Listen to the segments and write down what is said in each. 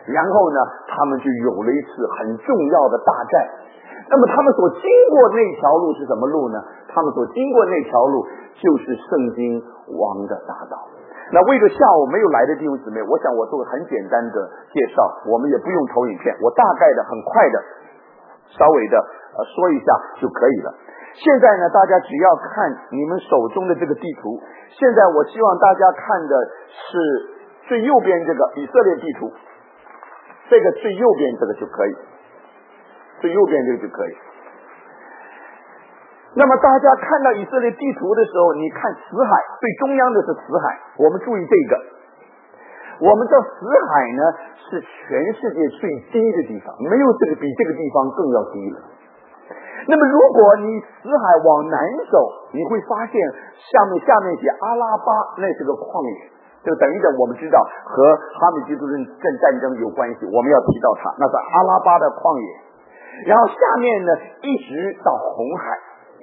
然后呢，他们就有了一次很重要的大战。那么他们所经过那条路是什么路呢？他们所经过那条路就是圣经王的大道。那为了下午没有来的弟兄姊妹，我想我做个很简单的介绍，我们也不用投影片，我大概的很快的稍微的说一下就可以了。现在呢，大家只要看你们手中的这个地图，现在我希望大家看的是最右边这个以色列地图，这个最右边这个就可以，最右边这个就可以。那么大家看到以色列地图的时候，你看死海最中央的是死海，我们注意这个，我们知道死海呢是全世界最低的地方，没有这个比这个地方更要低了。那么如果你死海往南走，你会发现下面写阿拉巴，那是个旷野，就等于的我们知道和哈米吉杜镇战争有关系，我们要提到它，那是阿拉巴的旷野。然后下面呢一直到红海，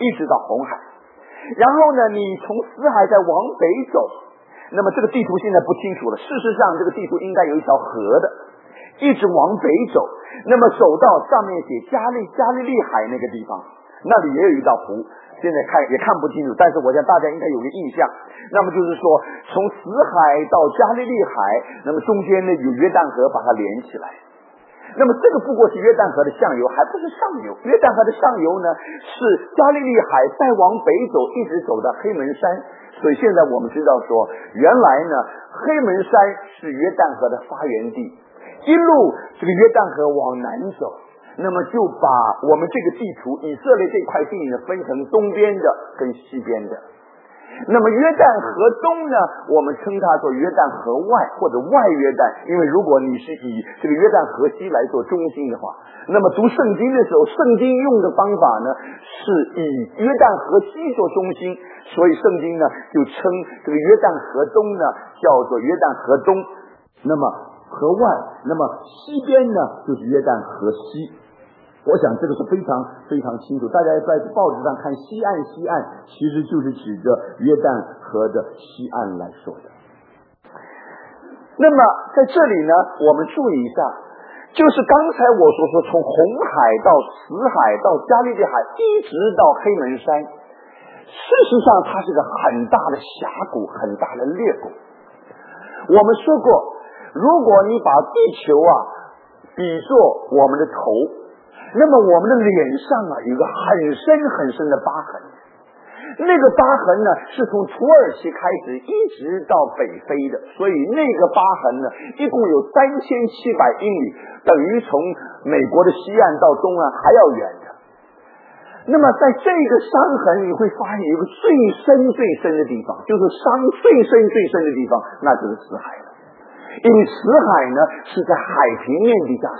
然后呢你从死海再往北走，那么这个地图现在不清楚了，事实上这个地图应该有一条河的，一直往北走，那么走到上面写加利利海那个地方，那里也有一道湖，现在看也看不清楚，但是我想大家应该有个印象。那么就是说从死海到加利利海，那么中间呢有约旦河把它连起来。那么这个不过是约旦河的上游，还不是上游。约旦河的上游呢是加利利海，再往北走一直走到黑门山。所以现在我们知道说，原来呢黑门山是约旦河的发源地，一路这个约旦河往南走，那么就把我们这个地图以色列这块地呢分成东边的跟西边的。那么约旦河东呢，我们称它做约旦河外或者外约旦，因为如果你是以这个约旦河西来做中心的话，那么读圣经的时候，圣经用的方法呢是以约旦河西做中心，所以圣经呢就称这个约旦河东呢叫做约旦河东，那么河外，那么西边呢就是约旦河西。我想这个是非常非常清楚，大家在报纸上看西岸，其实就是指着约旦河的西岸来说的。那么在这里呢，我们注意一下，就是刚才我所说从红海到死海到加利利海一直到黑门山，事实上它是个很大的峡谷，很大的裂谷。我们说过，如果你把地球比作我们的头，那么我们的脸上有一个很深的疤痕，那个疤痕呢是从土耳其开始一直到北非的，所以那个疤痕呢一共有3700英里，等于从美国的西岸到东岸还要远的。那么在这个伤痕你会发现有一个最深的地方，就是伤最深的地方，那就是死海了。因为死海呢是在海平面底下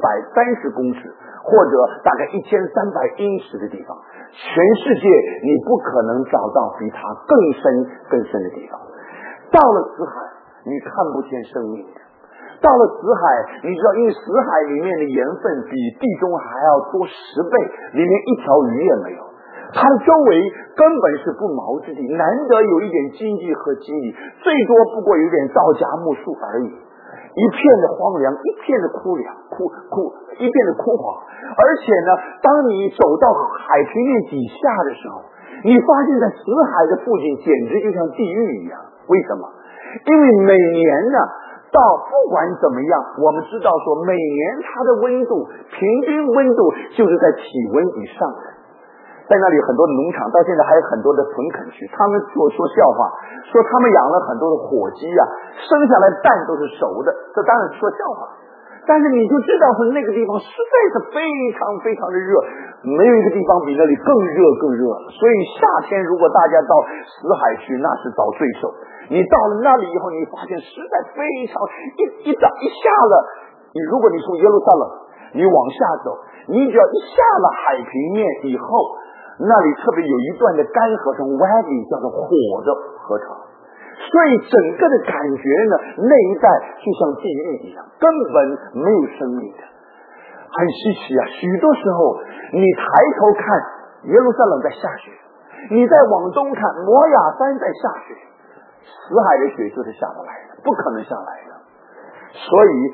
430公尺或者大概1300英尺的地方，全世界你不可能找到比它更深的地方。到了死海你看不见生命的，到了死海你知道，因为死海里面的盐分比地中还要多10倍，里面一条鱼也没有，它的周围根本是不毛之地，难得有一点经济和机遇，最多不过有点皂荚木树而已，一片的荒凉，一片的枯黄。而且呢，当你走到海平面底下的时候，你发现在死海的附近简直就像地狱一样。为什么？因为每年呢到不管怎么样，我们知道说每年它的温度平均温度就是在体温以上的。在那里很多的农场到现在还有很多的屯垦区，他们说笑话，说他们养了很多的火鸡生下来蛋都是熟的，这当然说笑话。但是你就知道说那个地方实在是非常的热，没有一个地方比那里更热了。所以夏天如果大家到死海去，那是遭罪受。你到了那里以后，你发现实在非常一下了，如果你从耶路撒冷你往下走，你只要一下了海平面以后，那里特别有一段的干河从 Wadi 叫做火的河床，所以整个的感觉呢，那一带就像地狱一样，根本没有生命的，很稀奇许多时候你抬头看耶路撒冷在下雪，你再往东看摩亚山在下雪，死海的雪就是下不来的，不可能下来的。所以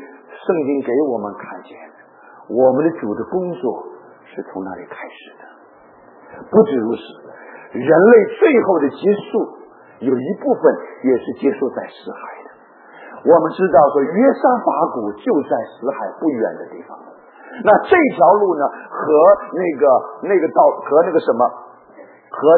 圣经给我们看见我们的主的工作是从那里开始的。不止如此，人类最后的结束有一部分也是结束在死海的。我们知道说约沙法谷就在死海不远的地方，那这条路呢和那个道和那个什么和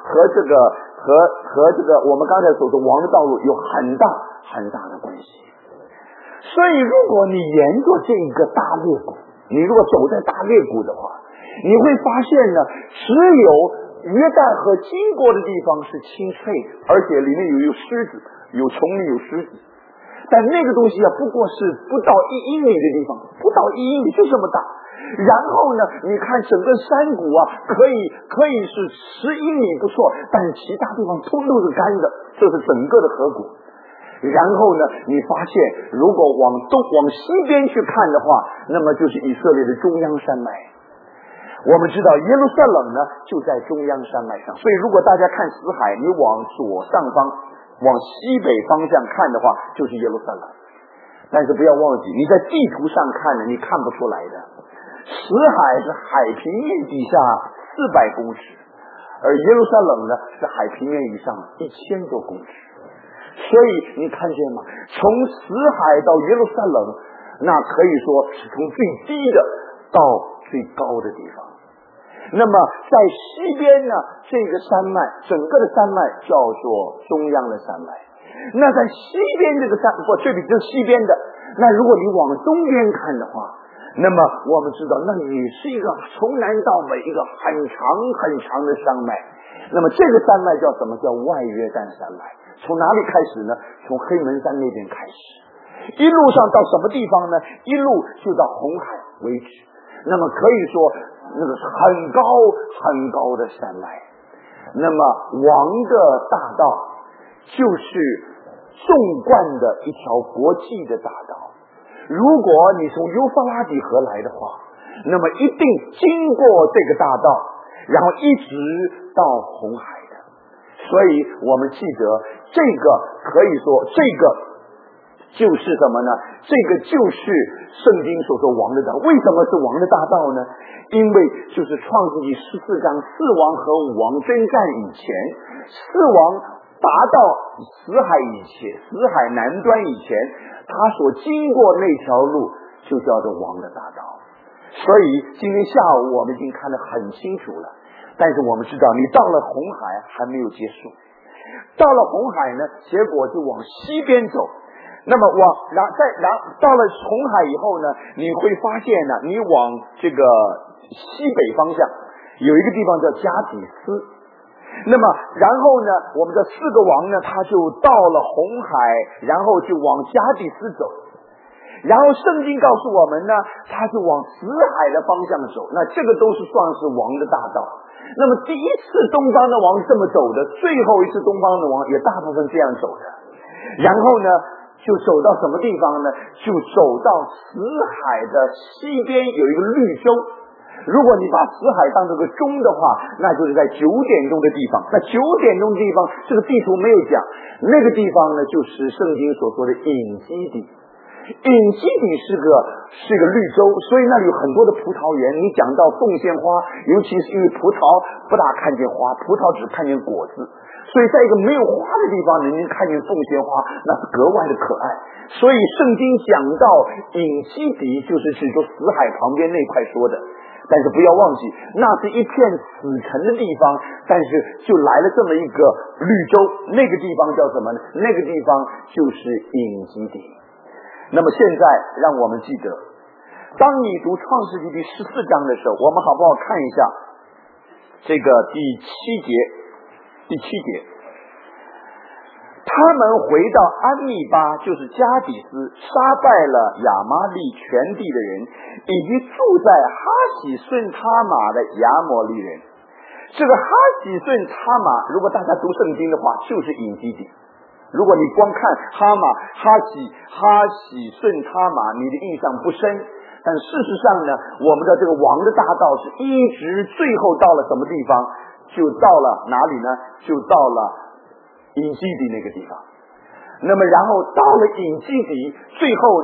这个我们刚才所说王的道路有很大很大的关系。所以如果你沿着这个大裂谷，你如果走在大裂谷的话，你会发现呢，只有约旦河经过的地方是清脆的，而且里面有狮子，有丛林，有狮子。但那个东西不过是不到1英里的地方，不到1英里就这么大。然后呢，你看整个山谷可以是10英里不错，但是其他地方通都是干的，这是整个的河谷。然后呢，你发现如果往西边去看的话，那么就是以色列的中央山脉。我们知道耶路撒冷呢就在中央山脉上，所以如果大家看死海，你往左上方往西北方向看的话，就是耶路撒冷。但是不要忘记，你在地图上看呢，你看不出来的。死海是海平面底下400公尺，而耶路撒冷呢是海平面以上1000多公尺。所以你看见吗？从死海到耶路撒冷，那可以说是从最低的到最高的地方。那么在西边呢，这个山脉，整个的山脉叫做中央的山脉。那在西边这个这是西边的。那如果你往东边看的话，那么我们知道那也是一个从南到北一个很长很长的山脉。那么这个山脉叫什么？叫外约旦山脉。从哪里开始呢？从黑门山那边开始，一路上到什么地方呢？一路就到红海为止。那么可以说那个是很高很高的山脉。那么王的大道就是纵贯的一条国际的大道。如果你从幼发拉底河来的话，那么一定经过这个大道，然后一直到红海的。所以我们记得这个可以说这个就是什么呢？这个就是圣经所说王的道。为什么是王的大道呢？因为就是创世纪14章4王和5王征战以前，4王达到死海以前，死海南端以前，他所经过那条路就叫做王的大道。所以今天下午我们已经看得很清楚了。但是我们知道你到了红海还没有结束，到了红海呢，结果就往西边走。那么到了红海以后呢，你会发现呢，你往这个西北方向有一个地方叫加底斯。那么然后呢，我们这4个王呢，他就到了红海，然后就往加底斯走。然后圣经告诉我们呢，他是往死海的方向走。那这个都是算是王的大道。那么第一次东方的王是这么走的，最后一次东方的王也大部分这样走的。然后呢，就走到什么地方呢？就走到死海的西边有一个绿洲。如果你把死海当这个钟的话，那就是在9点钟的地方。那9点钟的地方，这个地图没有讲，那个地方呢，就是圣经所说的隐基底。隐基底是个绿洲，所以那里有很多的葡萄园。你讲到凤仙花，尤其是因为葡萄不大看见花，葡萄只看见果子，所以在一个没有花的地方能看见凤仙花，那是格外的可爱。所以圣经讲到隐基底就是指着死海旁边那块说的。但是不要忘记，那是一片死沉的地方，但是就来了这么一个绿洲，那个地方叫什么呢？那个地方就是隐基底。那么现在让我们记得，当你读创世纪第14章的时候，我们好不好看一下这个第七节，他们回到安密巴，就是加底斯，杀败了亚玛利全地的人，以及住在哈喜顺他玛的亚摩利人。这个哈喜顺他玛，如果大家读圣经的话，就是隐基底。如果你光看哈喜顺他玛，你的印象不深。但事实上呢，我们的这个王的大道是一直最后到了什么地方？就到了哪里呢？就到了隐基底那个地方。那么然后到了隐基底，最后呢，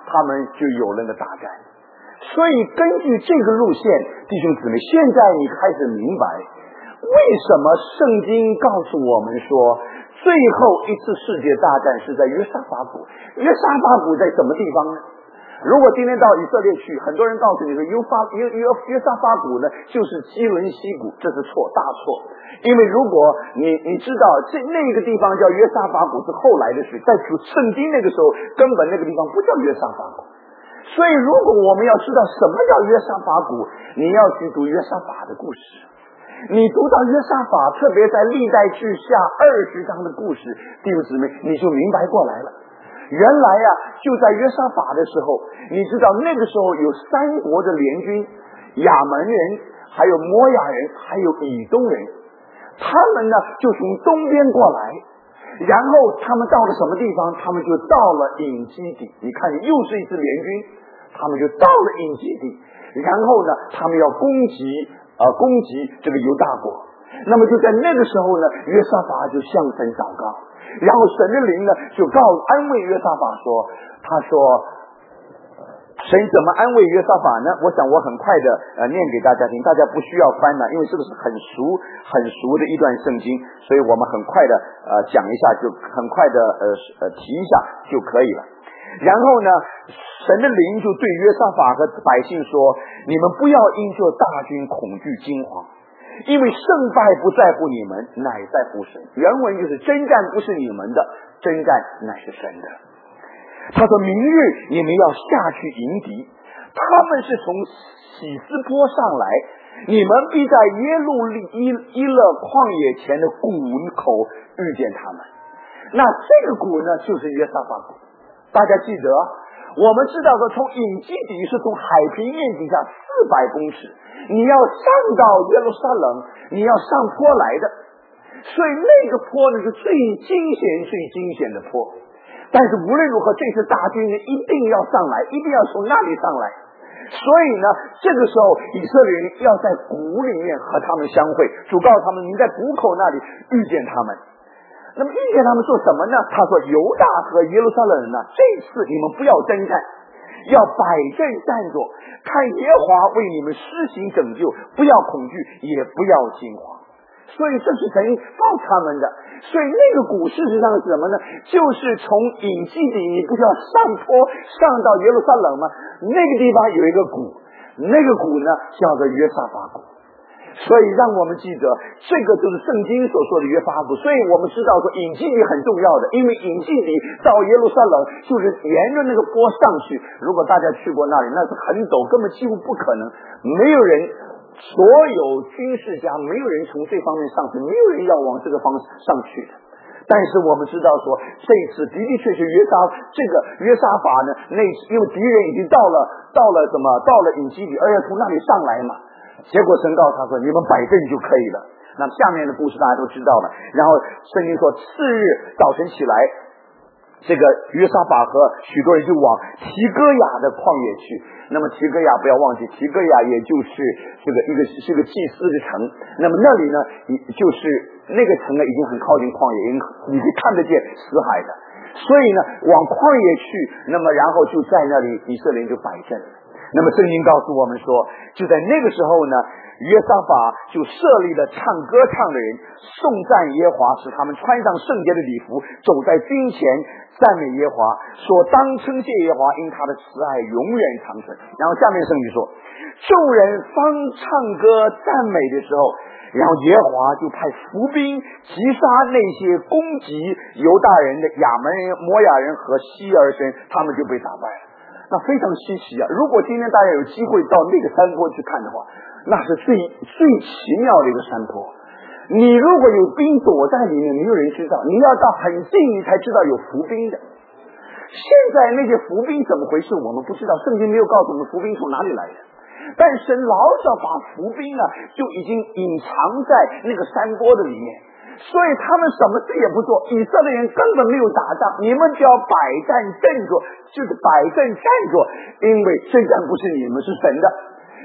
他们就有了那个大战。所以根据这个路线，弟兄姊妹，现在你开始明白为什么圣经告诉我们说最后一次世界大战是在约沙法谷。约沙法谷在什么地方呢？如果今天到以色列去，很多人告诉你说约沙法谷呢就是基伦西谷，这是错，大错。因为如果你知道那个地方叫约沙法谷是后来的事，在圣经那个时候根本那个地方不叫约沙法谷。所以如果我们要知道什么叫约沙法谷，你要去读约沙法的故事。你读到约沙法，特别在历代志下20章的故事，弟兄姊妹，你就明白过来了。原来啊，就在约沙法的时候，你知道那个时候有3国的联军，亚门人，还有摩亚人，还有以东人，他们呢就从东边过来，然后他们到了什么地方？他们就到了隐基底。你看，又是一支联军，他们就到了隐基底，然后呢，他们要攻击这个犹大国。那么就在那个时候呢，约沙法就向神祷告，然后神的灵呢就安慰约沙法说，他说神怎么安慰约沙法呢？我想我很快的念给大家听，大家不需要翻了，因为这个是很熟的一段圣经，所以我们很快的讲一下，就很快的提一下就可以了。然后呢，神的灵就对约沙法和百姓说，你们不要因这大军恐惧惊慌，因为胜败不在乎你们，乃在乎神。原文就是征战不是你们的，征战乃是神的。他说明日你们要下去迎敌，他们是从喜斯坡上来，你们必在耶路伊勒旷野前的谷口遇见他们。那这个谷呢，就是约沙法谷。大家记得，我们知道说从隐基底是从海平面底下400公尺，你要上到耶路撒冷，你要上坡来的，所以那个坡呢是最惊险的坡。但是无论如何，这次大军呢一定要上来，一定要从那里上来。所以呢，这个时候以色列人要在谷里面和他们相会。主告诉他们，你在谷口那里遇见他们。那么遇见他们做什么呢？他说犹大和耶路撒冷人呢，这次你们不要征战，要摆阵站着，看耶和华为你们施行拯救，不要恐惧，也不要惊慌。所以这是神告他们的。所以那个谷事实上是什么呢？就是从隐基底，你不是要上坡上到耶路撒冷吗？那个地方有一个谷，那个谷呢叫做约沙法谷。所以让我们记得，这个就是圣经所说的约沙法谷。所以我们知道说隐基底很重要的，因为隐基底到耶路撒冷就是沿着那个坡上去。如果大家去过那里，那是很陡，根本几乎不可能，没有人，所有军事家没有人从这方面上去，没有人要往这个方向上去的。但是我们知道说，这次的确这个约沙法呢，因为敌人已经到了隐基底，而且从那里上来嘛。结果神告诉他说，你们摆阵就可以了。那下面的故事大家都知道了。然后圣经说，次日早晨起来，这个约沙法和许多人就往提哥雅的旷野去。那么提哥雅不要忘记，提哥雅也就是是个祭司的城。那么那里呢，就是那个城呢已经很靠近旷野，你可以看得见死海的。所以呢，往旷野去，那么然后就在那里以色列人就摆阵了。那么圣经告诉我们说，就在那个时候呢，约沙法就设立了唱歌唱的人，颂赞耶和华，使他们穿上圣洁的礼服，走在军前赞美耶和华，说当称谢耶和华，因他的慈爱永远长存。然后下面圣经说，众人方唱歌赞美的时候，然后耶和华就派伏兵击杀那些攻击犹大人的亚门人、摩亚人和希尔人，他们就被打败了。那非常稀奇啊！如果今天大家有机会到那个山坡去看的话，那是最奇妙的一个山坡。你如果有兵躲在里面，没有人知道，你要到很近你才知道有伏兵的。现在那些伏兵怎么回事我们不知道，圣经没有告诉我们伏兵从哪里来的。但神老早把伏兵呢就已经隐藏在那个山坡的里面，所以他们什么事也不做，以色列人根本没有打仗，你们只要摆战站着，就是摆阵站着，因为征战不是你们，是神的。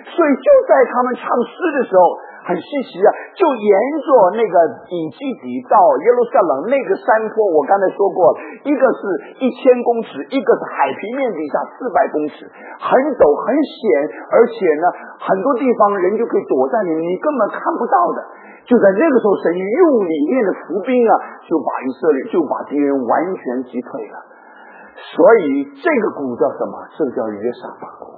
所以就在他们唱诗的时候，很稀奇啊，就沿着那个以基底到耶路撒冷那个山坡，我刚才说过了，一个是1000公尺，一个是海平面底下400公尺，很陡很险，而且呢很多地方人就可以躲在里面，你根本看不到的。就在那个时候，神用里面的伏兵啊，就把敌人完全击退了。所以这个鼓叫什么？这个叫约沙法鼓。